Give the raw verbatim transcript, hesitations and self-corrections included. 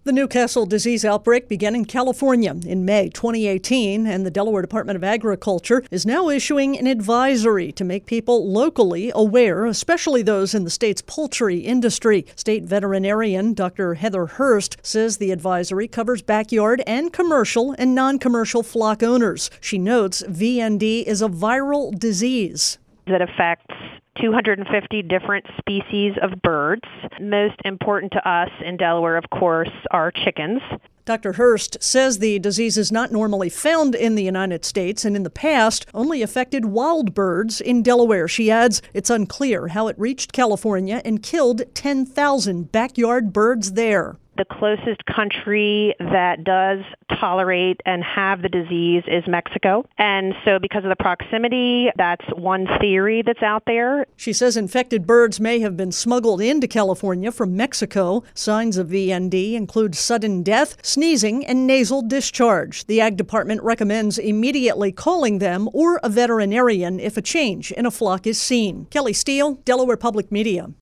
The Newcastle disease outbreak began in California in May twenty eighteen, and the Delaware Department of Agriculture is now issuing an advisory to make people locally aware, especially those in the state's poultry industry. State veterinarian Doctor Heather Hurst says the advisory covers backyard and commercial and non-commercial flock owners. She notes V N D is a viral disease that affects two hundred fifty different species of birds. Most important to us in Delaware, of course, are chickens. Doctor Hurst says the disease is not normally found in the United States and in the past only affected wild birds in Delaware. She adds it's unclear how it reached California and killed ten thousand backyard birds there. The closest country that does tolerate and have the disease is Mexico. And so because of the proximity, that's one theory that's out there. She says infected birds may have been smuggled into California from Mexico. Signs of V N D include sudden death, sneezing, and nasal discharge. The Ag Department recommends immediately calling them or a veterinarian if a change in a flock is seen. Kelly Steele, Delaware Public Media.